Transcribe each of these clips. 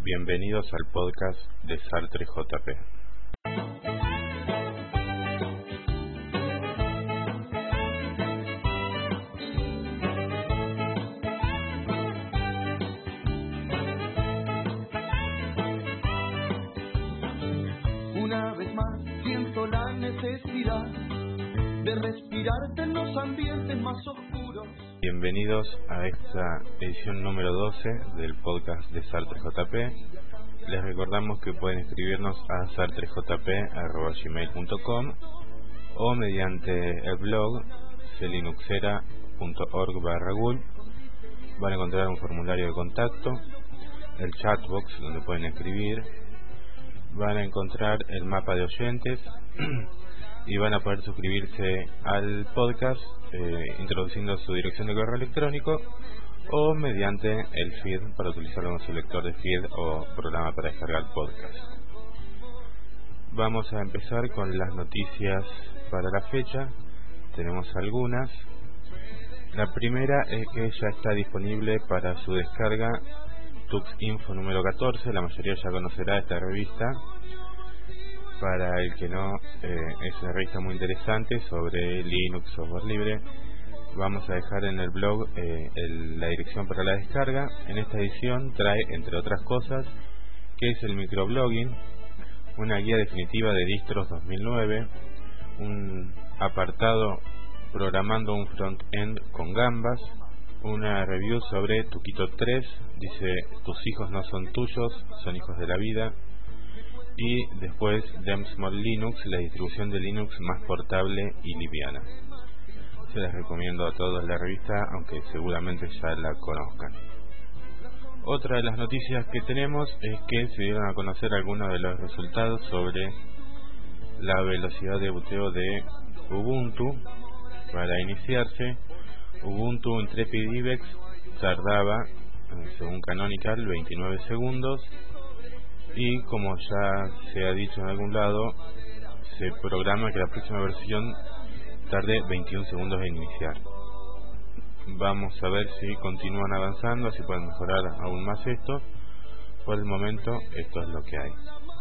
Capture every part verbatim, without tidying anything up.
Bienvenidos al podcast de Sartre J P. Una vez más siento la necesidad de respirarte en los ambientes más oscuros. Bienvenidos a esta edición número doce del podcast de Sartre J P. Les recordamos que pueden escribirnos a sartre j p arroba gmail punto com o mediante el blog celinuxera punto org barra gul. Van a encontrar un formulario de contacto, el chatbox donde pueden escribir, van a encontrar el mapa de oyentes y van a poder suscribirse al podcast eh, introduciendo su dirección de correo electrónico o mediante el feed para utilizarlo como su lector de feed o programa para descargar podcast. Vamos a empezar con las noticias para la fecha. Tenemos algunas. La primera es que ya está disponible para su descarga TuxInfo número catorce. La mayoría ya conocerá esta revista. Para el que no, eh, es una revista muy interesante sobre Linux, software libre. Vamos a dejar en el blog eh, el, la dirección para la descarga. En esta edición trae, entre otras cosas, que es el microblogging, una guía definitiva de distros dos mil nueve, un apartado programando un front-end con Gambas, una review sobre Tuquito tres, dice tus hijos no son tuyos, son hijos de la vida. Y después Demsmall Linux, la distribución de Linux más portable y liviana. Se les recomiendo a todos la revista, aunque seguramente ya la conozcan. Otra de las noticias que tenemos es que se dieron a conocer algunos de los resultados sobre la velocidad de boteo de Ubuntu. Para iniciarse, Ubuntu Intrepid Ibex tardaba, según Canonical, veintinueve segundos. Y como ya se ha dicho en algún lado, se programa que la próxima versión tarde veintiún segundos en iniciar. Vamos a ver si continúan avanzando, si pueden mejorar aún más esto. Por el momento, esto es lo que hay.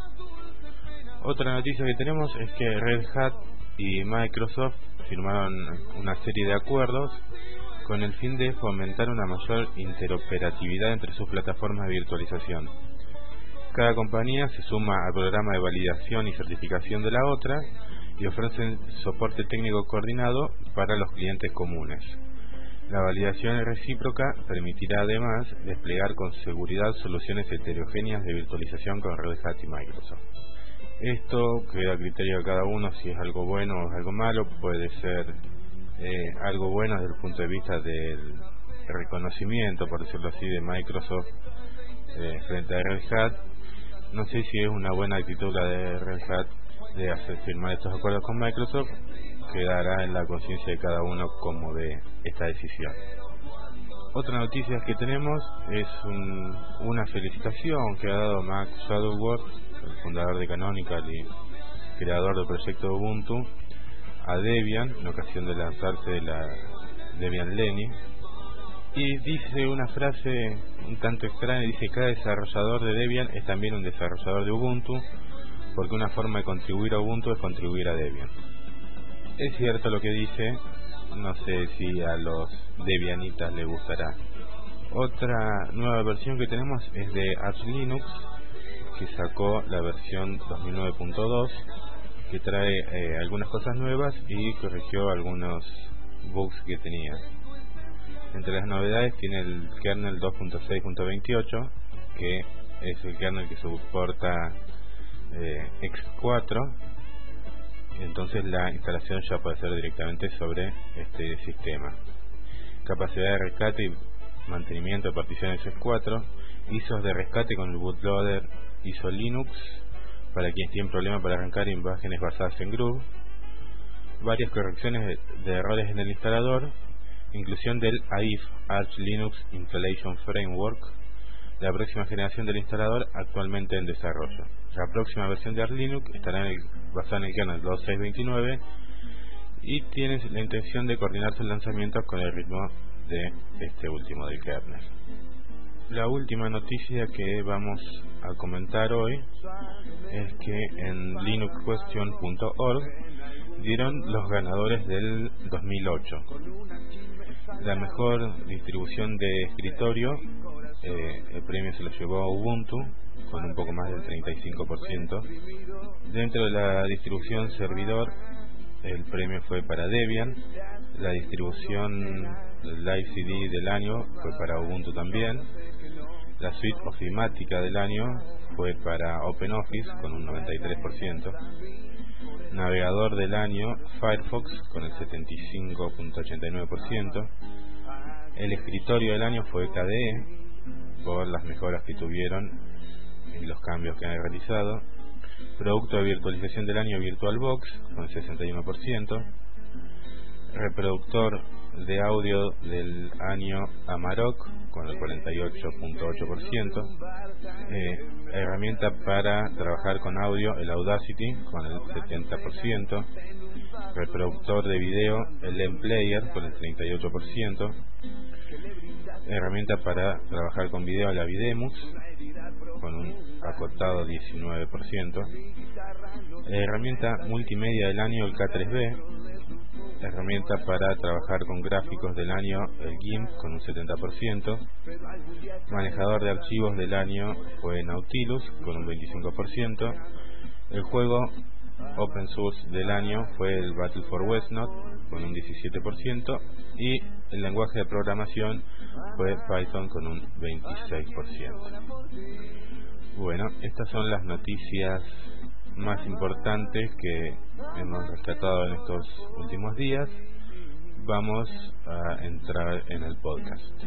Otra noticia que tenemos es que Red Hat y Microsoft firmaron una serie de acuerdos con el fin de fomentar una mayor interoperatividad entre sus plataformas de virtualización. Cada compañía se suma al programa de validación y certificación de la otra y ofrecen soporte técnico coordinado para los clientes comunes. La validación recíproca permitirá además desplegar con seguridad soluciones heterogéneas de virtualización con Red Hat y Microsoft. Esto queda a criterio de cada uno si es algo bueno o es algo malo. Puede ser eh, algo bueno desde el punto de vista del reconocimiento, por decirlo así, de Microsoft eh, frente a Red Hat. No sé si es una buena actitud la de Red Hat de hacer firmar estos acuerdos con Microsoft. Quedará en la conciencia de cada uno cómo ve esta decisión. Otra noticia que tenemos es un, una felicitación que ha dado Max Shuttleworth, el fundador de Canonical y creador del proyecto Ubuntu, a Debian en ocasión de lanzarse de la Debian Lenny. Y dice una frase un tanto extraña, dice: cada desarrollador de Debian es también un desarrollador de Ubuntu, porque una forma de contribuir a Ubuntu es contribuir a Debian. Es cierto lo que dice, no sé si a los debianitas les gustará. Otra nueva versión que tenemos es de Arch Linux, que sacó la versión dos mil nueve punto dos, que trae eh, algunas cosas nuevas y corrigió algunos bugs que tenía. Entre las novedades tiene el kernel dos punto seis punto veintiocho, que es el kernel que soporta eh, equis cuatro. Entonces la instalación ya puede ser directamente sobre este sistema. Capacidad de rescate y mantenimiento de particiones equis cuatro, I S Os de rescate con el bootloader I S O Linux para quienes tienen problemas para arrancar imágenes basadas en Groove, varias correcciones de, de errores en el instalador, inclusión del A I F, Arch Linux Installation Framework, la próxima generación del instalador actualmente en desarrollo. La próxima versión de Arch Linux estará en el, basada en el kernel dos punto seis punto veintinueve y tiene la intención de coordinar sus lanzamientos con el ritmo de este último del kernel. La última noticia que vamos a comentar hoy es que en linux question punto org dieron los ganadores del dos mil ocho. La mejor distribución de escritorio, eh, el premio se lo llevó a Ubuntu con un poco más del treinta y cinco por ciento. Dentro de la distribución servidor, el premio fue para Debian. La distribución Live C D del año fue para Ubuntu también. La suite ofimática del año fue para OpenOffice con un noventa y tres por ciento. Navegador del año, Firefox con el setenta y cinco punto ochenta y nueve por ciento. El escritorio del año fue K D E por las mejoras que tuvieron y los cambios que han realizado. Producto de virtualización del año, VirtualBox con sesenta y uno por ciento. Reproductor de audio del año, Amarok con el cuarenta y ocho punto ocho por ciento. eh, herramienta para trabajar con audio, el Audacity con el setenta por ciento. Reproductor de video, el Lemplayer con el treinta y ocho por ciento. Herramienta para trabajar con video, la Videmus con un acotado diecinueve por ciento. Herramienta multimedia del año, el K tres B. Herramienta para trabajar con gráficos del año, el GIMP con un setenta por ciento. Manejador de archivos del año fue Nautilus con un veinticinco por ciento. El juego Open Source del año fue el Battle for Westnot con un diecisiete por ciento. Y el lenguaje de programación fue Python con un veintiséis por ciento. Bueno, estas son las noticias más importantes que hemos rescatado en estos últimos días. Vamos a entrar en el podcast.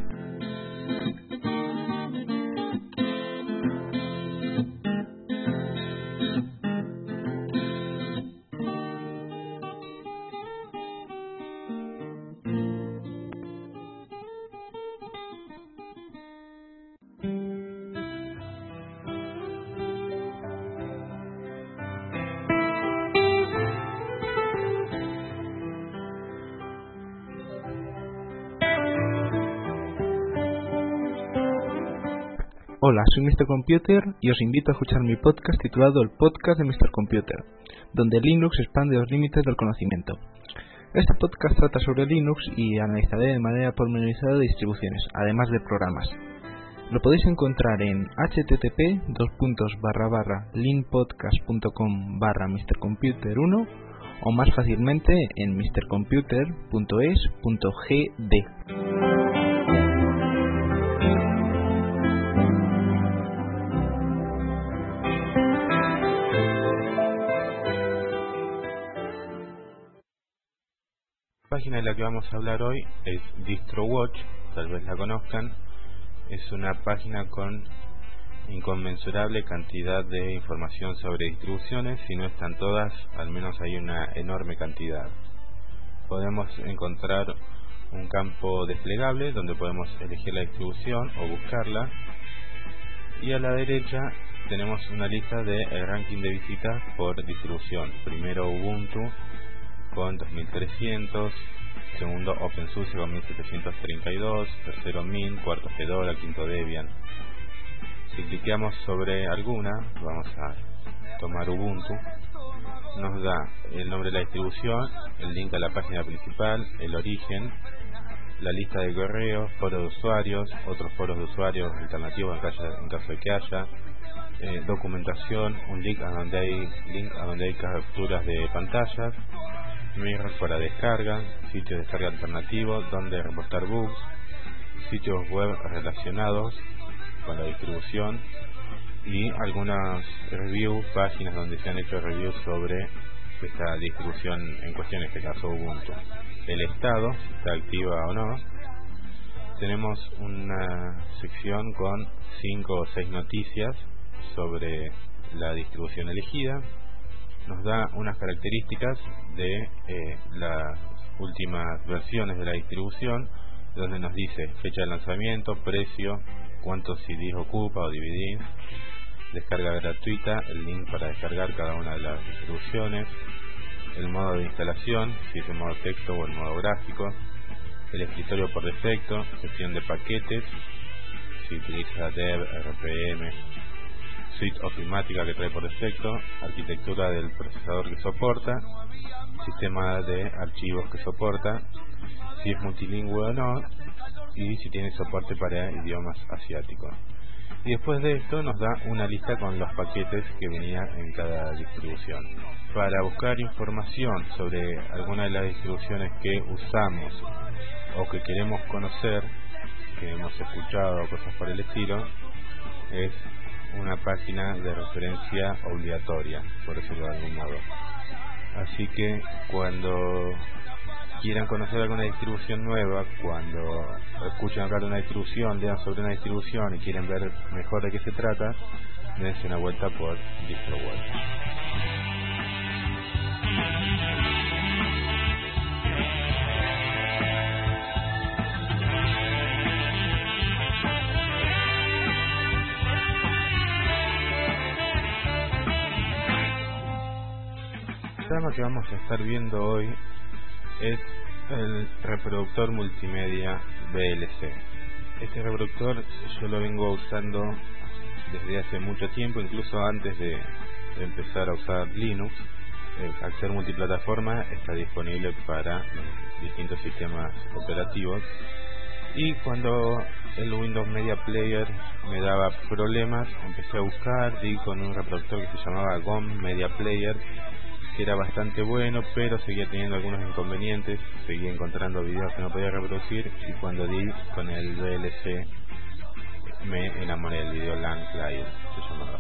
Hola, soy mister Computer y os invito a escuchar mi podcast titulado El Podcast de mister Computer, donde Linux expande los límites del conocimiento. Este podcast trata sobre Linux y analizaré de manera pormenorizada distribuciones, además de programas. Lo podéis encontrar en http dos puntos barra barra linpodcast punto com barra mister computer uno o más fácilmente en mister computer punto es punto gd. La página de la que vamos a hablar hoy es DistroWatch, tal vez la conozcan. Es una página con inconmensurable cantidad de información sobre distribuciones. Si no están todas, al menos hay una enorme cantidad. Podemos encontrar un campo desplegable donde podemos elegir la distribución o buscarla, y a la derecha tenemos una lista de el ranking de visitas por distribución. Primero Ubuntu con dos mil trescientos, segundo OpenSUSE con mil setecientos treinta y dos, tercero Mint, cuarto Fedora, quinto Debian. Si cliqueamos sobre alguna, vamos a tomar Ubuntu, nos da el nombre de la distribución, el link a la página principal, el origen, la lista de correos, foros de usuarios, otros foros de usuarios alternativos en caso, en caso de que haya, eh, documentación, un link a donde hay link a donde hay capturas de pantallas, mirrors para descarga, sitios de descarga alternativos donde reportar bugs, sitios web relacionados con la distribución y algunas reviews, páginas donde se han hecho reviews sobre esta distribución en cuestión, en este caso Ubuntu. El estado, si está activa o no. Tenemos una sección con cinco o seis noticias sobre la distribución elegida. Nos da unas características de eh, las últimas versiones de la distribución, donde nos dice fecha de lanzamiento, precio, cuántos C Ds ocupa o D V Ds, descarga gratuita, el link para descargar cada una de las distribuciones, el modo de instalación, si es el modo texto o el modo gráfico, el escritorio por defecto, gestión de paquetes, si utiliza Dev, R P M, suite ofimática que trae por defecto, arquitectura del procesador que soporta, sistema de archivos que soporta, si es multilingüe o no, y si tiene soporte para idiomas asiáticos. Y después de esto nos da una lista con los paquetes que venía en cada distribución. Para buscar información sobre alguna de las distribuciones que usamos o que queremos conocer, que hemos escuchado o cosas por el estilo, es una página de referencia obligatoria, por decirlo de algún modo. Así que cuando quieran conocer alguna distribución nueva, cuando escuchen hablar de una distribución, lean sobre una distribución y quieren ver mejor de qué se trata, dense una vuelta por DistroWeb. El tema que vamos a estar viendo hoy es el reproductor multimedia V L C. Este reproductor yo lo vengo usando desde hace mucho tiempo, incluso antes de, de empezar a usar Linux. Eh, al ser multiplataforma está disponible para los distintos sistemas operativos, y cuando el Windows Media Player me daba problemas, empecé a buscar, di con un reproductor que se llamaba G O M Media Player, que era bastante bueno, pero seguía teniendo algunos inconvenientes, seguía encontrando videos que no podía reproducir, y cuando di con el V L C me enamoré del Video LAN Player, se llamaba.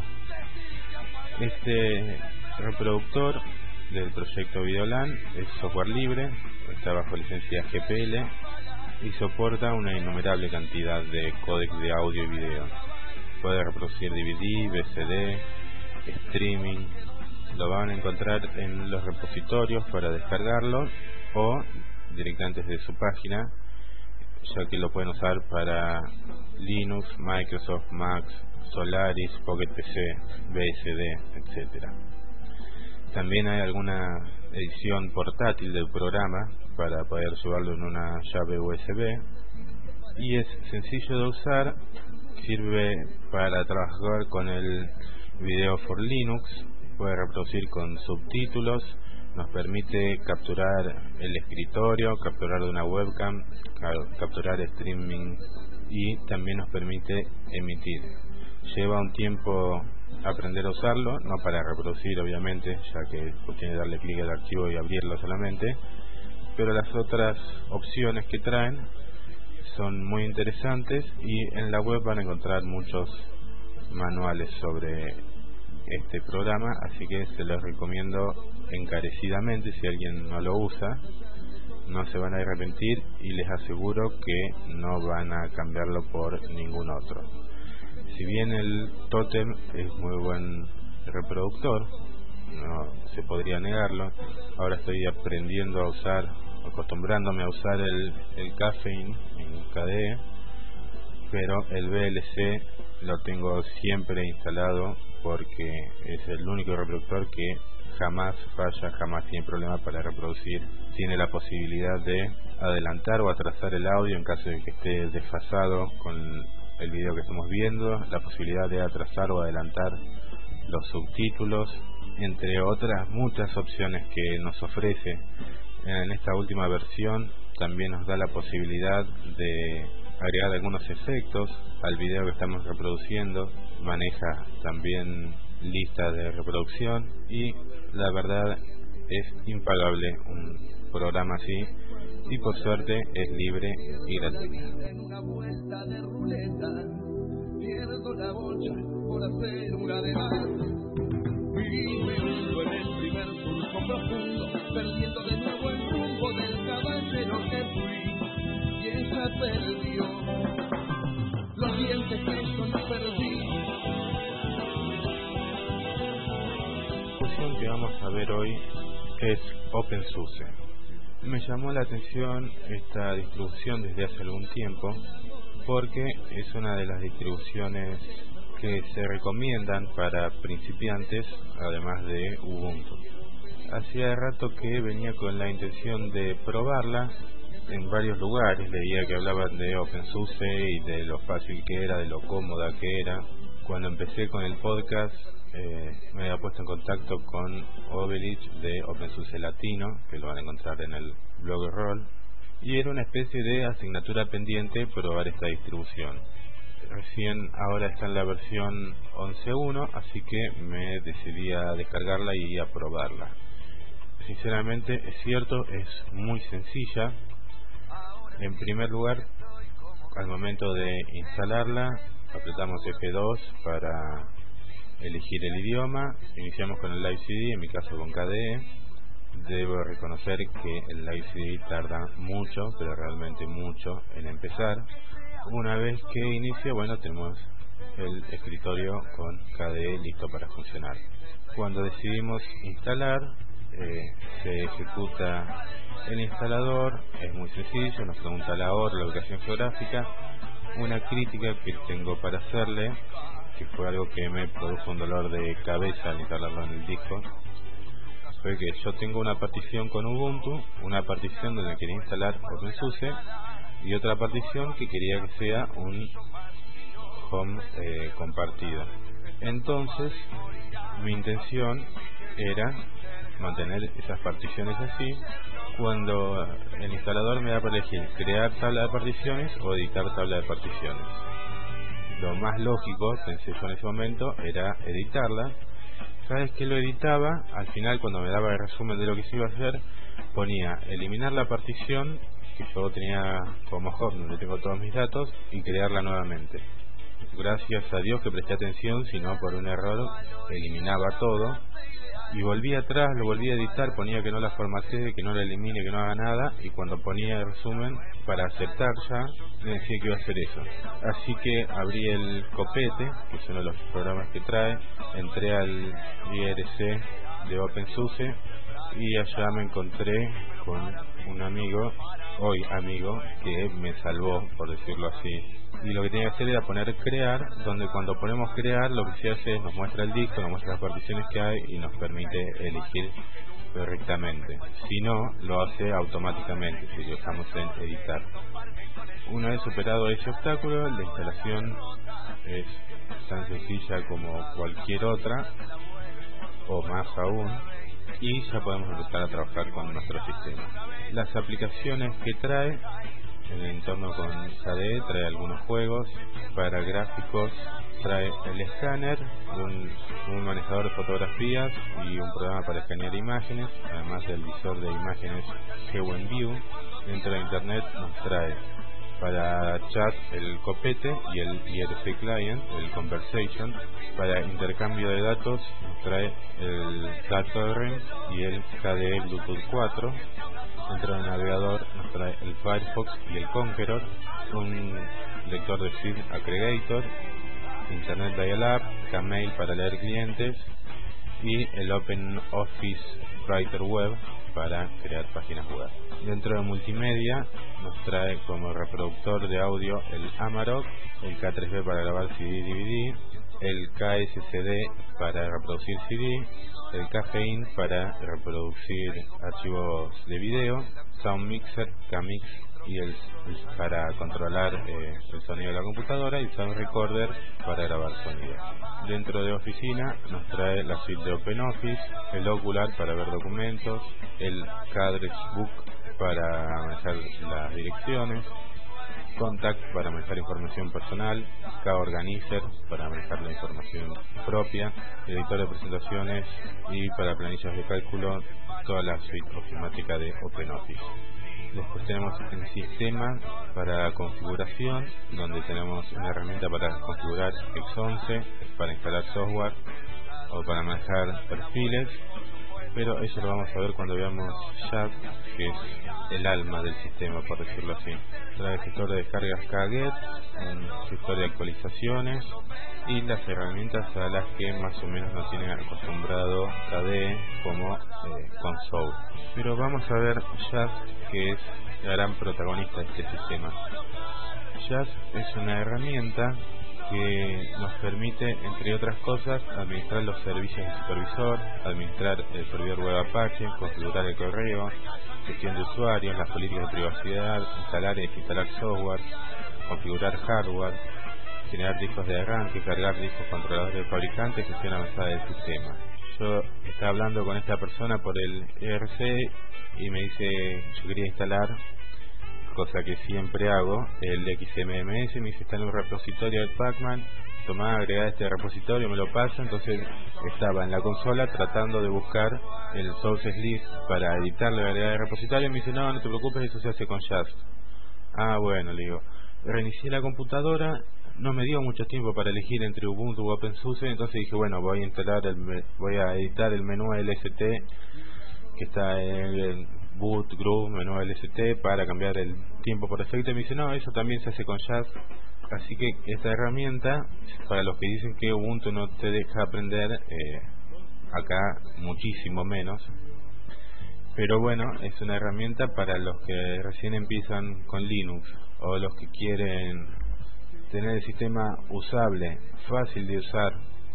Este reproductor del proyecto Videolan es software libre, está bajo licencia G P L y soporta una innumerable cantidad de códecs de audio y video. Puede reproducir D V D, V C D, streaming. Lo van a encontrar en los repositorios para descargarlo o directamente desde su página, ya que lo pueden usar para Linux, Microsoft, Mac, Solaris, Pocket P C, B S D, etcétera. También hay alguna edición portátil del programa para poder llevarlo en una llave U S B, y es sencillo de usar. Sirve para trabajar con el Video for Linux, puede reproducir con subtítulos, nos permite capturar el escritorio, capturar de una webcam, capturar streaming, y también nos permite emitir. Lleva un tiempo aprender a usarlo, no para reproducir obviamente, ya que tiene que darle clic al archivo y abrirlo solamente, pero las otras opciones que traen son muy interesantes, y en la web van a encontrar muchos manuales sobre este programa, así que se los recomiendo encarecidamente. Si alguien no lo usa, no se van a arrepentir, y les aseguro que no van a cambiarlo por ningún otro. Si bien el Totem es muy buen reproductor, no se podría negarlo, ahora estoy aprendiendo a usar, acostumbrándome a usar el, el Caffeine en K D E, pero el V L C lo tengo siempre instalado porque es el único reproductor que jamás falla, jamás tiene problema para reproducir. Tiene la posibilidad de adelantar o atrasar el audio en caso de que esté desfasado con el video que estamos viendo, la posibilidad de atrasar o adelantar los subtítulos, entre otras muchas opciones que nos ofrece. En esta última versión también nos da la posibilidad de agregar algunos efectos al video que estamos reproduciendo, maneja también listas de reproducción, y la verdad es impagable un programa así, y por suerte es libre y gratuito. En una vuelta de ruleta, pierdo la bocha por hacer una de más. Y me hundo en el primer surco profundo, perdiendo de nuevo el rumbo del caballero que fui, y ella perdió los dientes que yo no perdí. La solución que vamos a ver hoy es OpenSUSE. Me llamó la atención esta distribución desde hace algún tiempo, porque es una de las distribuciones que se recomiendan para principiantes, además de Ubuntu. Hacía rato que venía con la intención de probarla, en varios lugares, leía que hablaban de OpenSUSE y de lo fácil que era, de lo cómoda que era. Cuando empecé con el podcast eh, me había puesto en contacto con Obelich de OpenSUSE Latino, que lo van a encontrar en el blog Roll, y era una especie de asignatura pendiente probar esta distribución. Recién ahora está en la versión once punto uno, así que me decidí a descargarla y a probarla. Sinceramente es cierto, es muy sencilla. En primer lugar, al momento de instalarla, apretamos F dos para elegir el idioma, iniciamos con el Live C D, en mi caso con K D E. Debo reconocer que el Live C D tarda mucho, pero realmente mucho en empezar. Una vez que inicia, bueno, tenemos el escritorio con K D E listo para funcionar. Cuando decidimos instalar, eh, se ejecuta el instalador, es muy sencillo, nos pregunta la hora, la ubicación geográfica. Una crítica que tengo para hacerle, que fue algo que me produjo un dolor de cabeza al instalarlo en el disco, fue que yo tengo una partición con Ubuntu, una partición donde quería instalar OpenSUSE y otra partición que quería que sea un home eh, compartido. Entonces mi intención era mantener esas particiones así. Cuando el instalador me da para elegir crear tabla de particiones o editar tabla de particiones, lo más lógico, pensé yo en ese momento, era editarla. Cada vez que lo editaba, al final cuando me daba el resumen de lo que se iba a hacer, ponía eliminar la partición que yo tenía como home, donde tengo todos mis datos, y crearla nuevamente. Gracias a Dios que presté atención, si no por un error eliminaba todo y volvía atrás, lo volvía a editar, ponía que no la formatee, que no la elimine, que no haga nada, y cuando ponía el resumen para aceptar ya me decía que iba a hacer eso. Así que abrí el Copete, que es uno de los programas que trae, entré al I R C de OpenSUSE y allá me encontré con un amigo, hoy amigo, que me salvó, por decirlo así. Y lo que tenía que hacer era poner crear, donde cuando ponemos crear lo que se hace es nos muestra el disco, nos muestra las particiones que hay y nos permite elegir correctamente. Si no, lo hace automáticamente si lo dejamos en editar. Una vez superado ese obstáculo, la instalación es tan sencilla como cualquier otra, o más aún, y ya podemos empezar a trabajar con nuestro sistema. Las aplicaciones que trae en el entorno con K D E, trae algunos juegos. Para gráficos trae el escáner, un, un manejador de fotografías y un programa para escanear imágenes, además del visor de imágenes GeoEnView. Dentro de internet nos trae para chat el Copete y el I R C Client, el Conversation. Para intercambio de datos nos trae el BlackTorrent y el K D E Bluetooth cuatro. Dentro del navegador nos trae el Firefox y el Conqueror, un lector de feed aggregator, Internet Dial-Up, Kmail para leer clientes y el OpenOffice Writer Web para crear páginas web. Dentro de multimedia nos trae como reproductor de audio el Amarok, el K tres B para grabar C D y D V D, el K S C D para reproducir C D, el Caffeine para reproducir archivos de video, Sound Mixer, K-Mix y el, el para controlar eh, el sonido de la computadora, y Sound Recorder para grabar sonido. Dentro de oficina nos trae la suite de OpenOffice, el Ocular para ver documentos, el K-Address Book para manejar las direcciones, Contact para manejar información personal, K-Organizer para manejar la información propia, editor de presentaciones y para planillas de cálculo, toda la suite ofimática de OpenOffice. Después tenemos el sistema para configuración, donde tenemos una herramienta para configurar X once, para instalar software o para manejar perfiles, pero eso lo vamos a ver cuando veamos Jazz, que es el alma del sistema, por decirlo así. Trae gestor de descargas Kget, un gestor de actualizaciones y las herramientas a las que más o menos nos tiene acostumbrado K D E, como eh, Console. Pero vamos a ver Jazz, que es la gran protagonista de este sistema. Jazz es una herramienta que nos permite, entre otras cosas, administrar los servicios de supervisor, administrar el servidor web Apache, configurar el correo, gestión de usuarios, las políticas de privacidad, instalar y desinstalar software, configurar hardware, generar discos de arranque, cargar discos controladores de fabricantes, gestión avanzada del sistema. Yo estaba hablando con esta persona por el E R C y me dice, yo quería instalar, cosa que siempre hago, el X M M S, me dice, está en un repositorio de Pacman, tomá, agregá este repositorio, me lo pasa. Entonces estaba en la consola tratando de buscar el sources list para editarle la agregar el repositorio, y me dice, no, no te preocupes, eso se hace con Just. Ah, bueno, le digo, reinicié la computadora, no me dio mucho tiempo para elegir entre Ubuntu o OpenSUSE, entonces dije, bueno, voy a instalar el, voy a editar el menú L S T que está en el boot group, menú L S T, para cambiar el tiempo por defecto. Y me dice, no, eso también se hace con Just. Así que esta herramienta, para los que dicen que Ubuntu no te deja aprender, eh, acá muchísimo menos. Pero bueno, es una herramienta para los que recién empiezan con Linux, o los que quieren tener el sistema usable, fácil de usar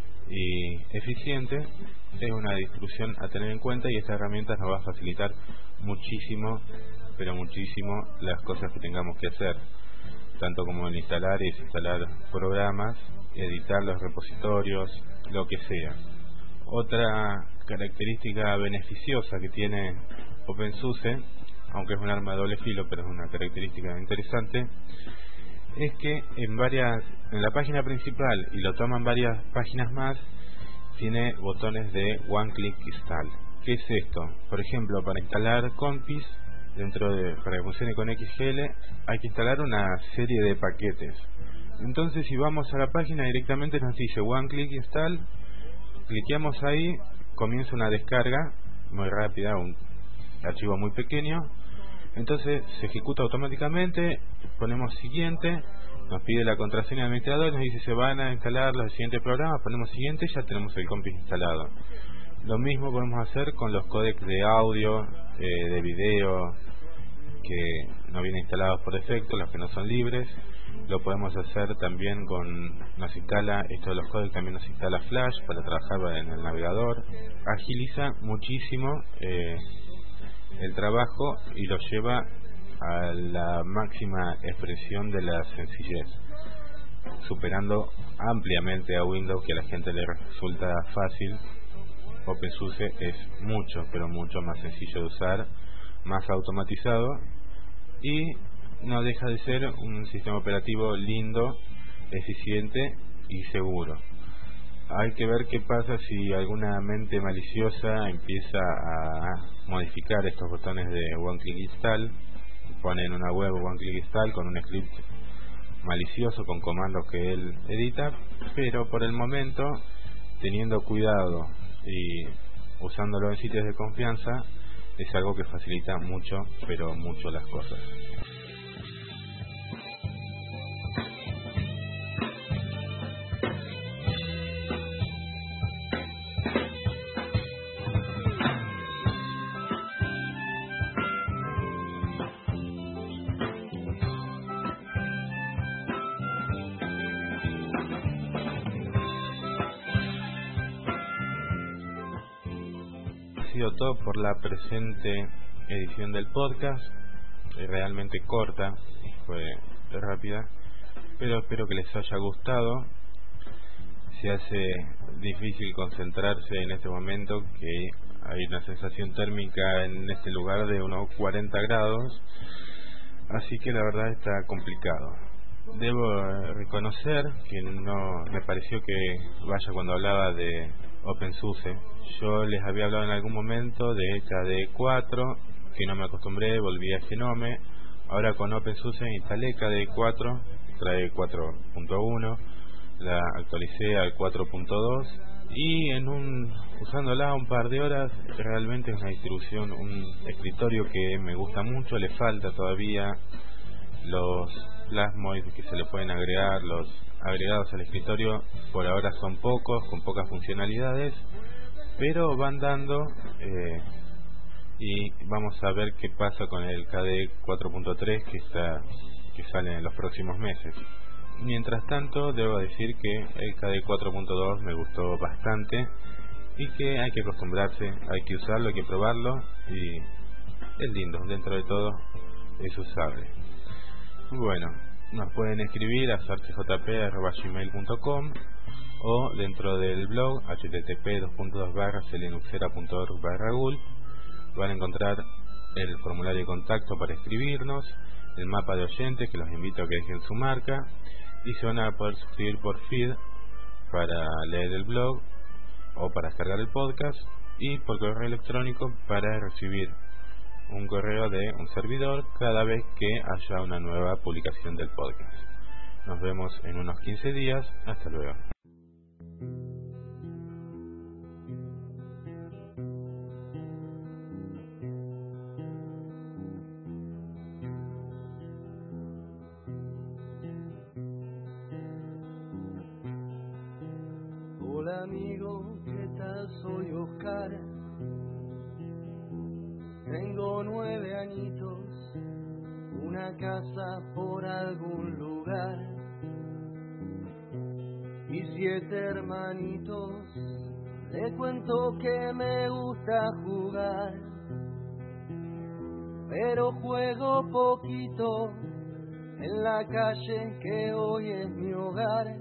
y eficiente. Es una distribución a tener en cuenta, y esta herramienta nos va a facilitar muchísimo, pero muchísimo, las cosas que tengamos que hacer, tanto como el instalar y desinstalar programas, editar los repositorios, lo que sea. Otra característica beneficiosa que tiene OpenSUSE, aunque es un arma de doble filo, pero es una característica interesante, es que en varias, en la página principal, y lo toman varias páginas más, tiene botones de One Click Install. ¿Qué es esto? Por ejemplo, para instalar Compis, dentro de, para que funcione con X G L, hay que instalar una serie de paquetes. Entonces, si vamos a la página, directamente nos dice One Click Install, cliqueamos ahí, comienza una descarga muy rápida, un archivo muy pequeño. Entonces se ejecuta automáticamente, ponemos siguiente, nos pide la contraseña de administrador, nos dice se van a instalar los siguientes programas, ponemos siguiente, ya tenemos el Compis instalado. Lo mismo podemos hacer con los códecs de audio, eh, de video, que no vienen instalados por defecto, los que no son libres. Lo podemos hacer también con, nos instala, esto de los códecs también nos instala Flash para trabajar en el navegador. Agiliza muchísimo eh, el trabajo y lo lleva a la máxima expresión de la sencillez, superando ampliamente a Windows, que a la gente le resulta fácil. OpenSUSE es mucho, pero mucho más sencillo de usar, más automatizado, y no deja de ser un sistema operativo lindo, eficiente y seguro. Hay que ver qué pasa si alguna mente maliciosa empieza a modificar estos botones de One Click Install, pone en una web One Click Install con un script malicioso, con comandos que él edita, pero por el momento, teniendo cuidado y usándolo en sitios de confianza, es algo que facilita mucho, pero mucho las cosas. Todo por la presente edición del podcast, realmente corta, fue rápida, pero espero que les haya gustado. Se hace difícil concentrarse en este momento, que hay una sensación térmica en este lugar de unos cuarenta grados, así que la verdad está complicado. Debo reconocer que no me pareció que vaya cuando hablaba de OpenSUSE. Yo les había hablado en algún momento de K D E cuatro, que no me acostumbré, volví a Genome. Ahora con OpenSUSE instalé K D E cuatro, trae cuatro punto uno, la actualicé al cuatro punto dos, y en un usándola un par de horas, realmente es una distribución, un escritorio que me gusta mucho. Le falta todavía los plasmoids que se le pueden agregar, los agregados al escritorio por ahora son pocos, con pocas funcionalidades, pero van dando, eh, y vamos a ver qué pasa con el K D E cuatro punto tres que está que sale en los próximos meses. Mientras tanto, debo decir que el K D cuatro punto dos me gustó bastante y que hay que acostumbrarse, hay que usarlo, hay que probarlo y es lindo, dentro de todo es usable. Bueno, nos pueden escribir a sarce j p arroba gmail punto com o dentro del blog h t t p dos punto dos barra selinuxera punto org barra gul van a encontrar el formulario de contacto para escribirnos, el mapa de oyentes que los invito a que dejen su marca y se van a poder suscribir por feed para leer el blog o para descargar el podcast y por correo electrónico para recibir un correo de un servidor cada vez que haya una nueva publicación del podcast. Nos vemos en unos quince días. Hasta luego. Hola amigo, ¿qué tal? Soy Oscar. Tengo nueve añitos, una casa por algún lugar y siete hermanitos. Le cuento que me gusta jugar, pero juego poquito en la calle que hoy es mi hogar.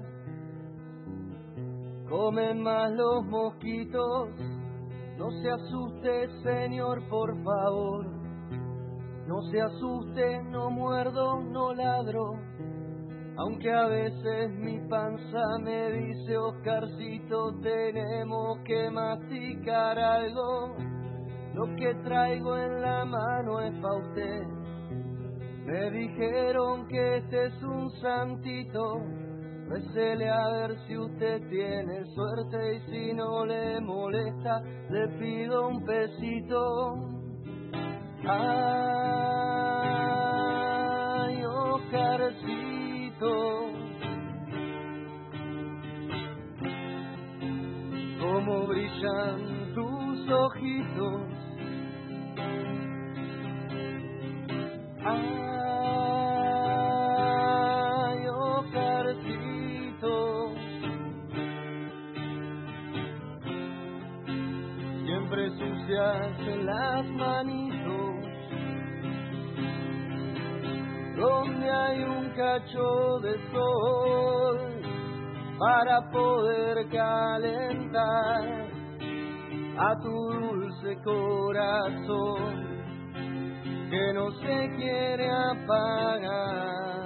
Comen más los mosquitos, no se asuste señor, por favor. No se asuste, no muerdo, no ladro, aunque a veces mi panza me dice: Oscarcito, tenemos que masticar algo. Lo que traigo en la mano es pa' usted. Me dijeron que este es un santito, recele a ver si usted tiene suerte y si no le molesta le pido un pesito. Ay, Oscarcito, cómo brillan tus ojitos. Ay, Oscarcito, siempre sucias las manitos, donde hay un cacho de sol para poder calentar a tu dulce corazón que no se quiere apagar.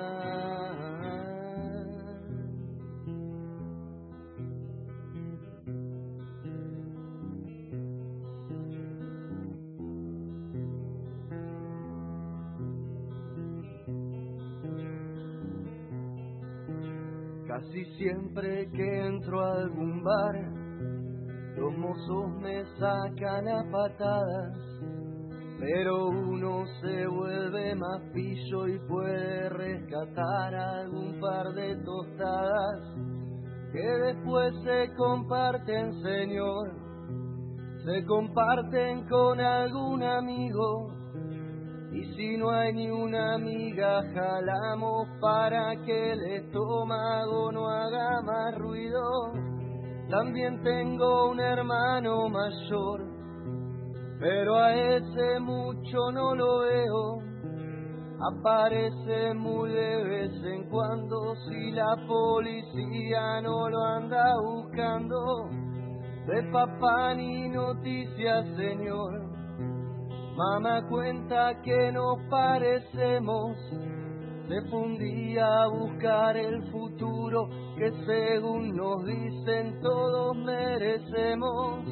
Casi siempre que entro a algún bar, los mozos me sacan a patadas, pero uno se vuelve más pillo y puede rescatar algún par de tostadas que después se comparten, señor, se comparten con algún amigo. Y si no hay ni una amiga, jalamos para que el estómago no haga más ruido. También tengo un hermano mayor, pero a ese mucho no lo veo. Aparece muy de vez en cuando si la policía no lo anda buscando. De papá ni noticias, señor. Mamá cuenta que nos parecemos. Se fue un día a buscar el futuro que según nos dicen todos merecemos.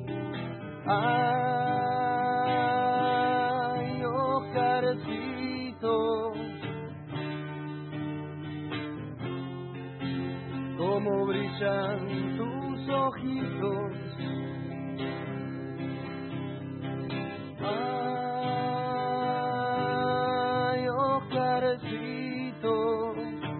Ay, Oscarcito, cómo brillan tus ojitos. Ay, Oscarcito,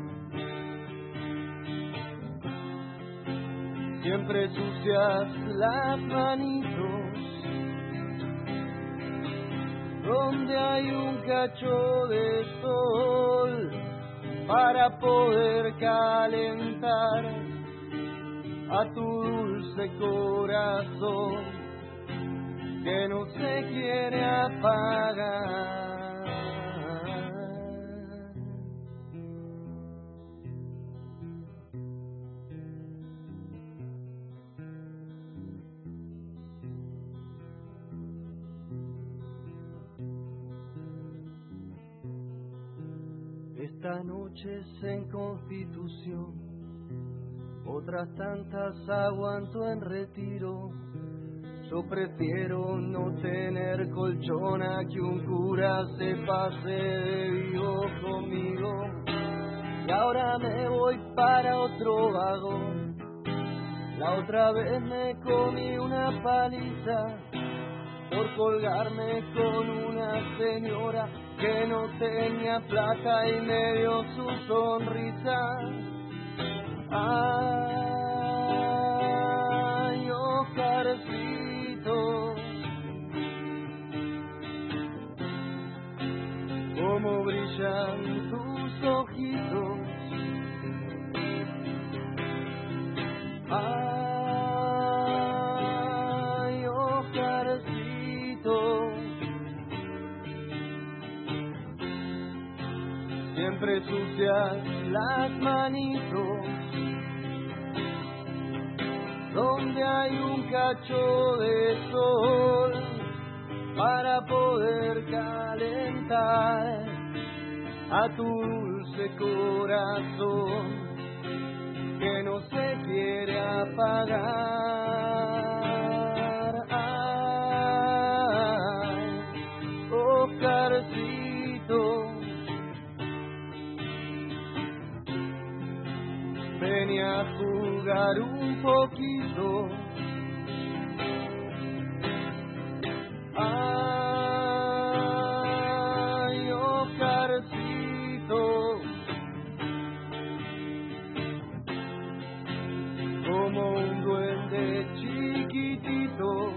siempre sucias las manitos, donde hay un cacho de sol para poder calentar a tu dulce corazón que no se quiere apagar. Esta noche es en Constitución, otras tantas aguanto en retiro. Yo prefiero no tener colchón a que un cura se pase de vivo conmigo. Y ahora me voy para otro vagón. La otra vez me comí una paliza por colgarme con una señora que no tenía plata y me dio su sonrisa. Ay, Oscarcito, cómo brillan tus ojitos. Ay, Oscarcito, siempre sucias las manitos donde hay un cacho de sol para poder calentar a tu dulce corazón que no se quiere apagar. Ay, Oscarcito, ven a jugar un poquito. Ay, Oscarcito, como un duende chiquitito,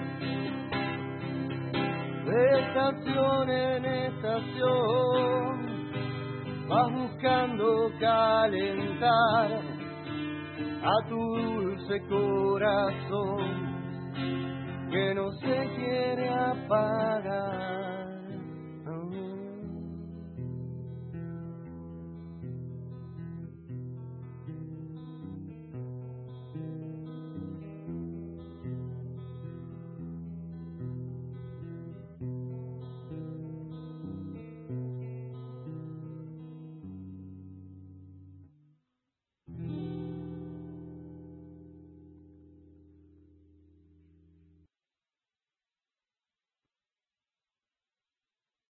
de estación en estación, vas buscando calentar a tu dulce corazón que no se quiere apagar.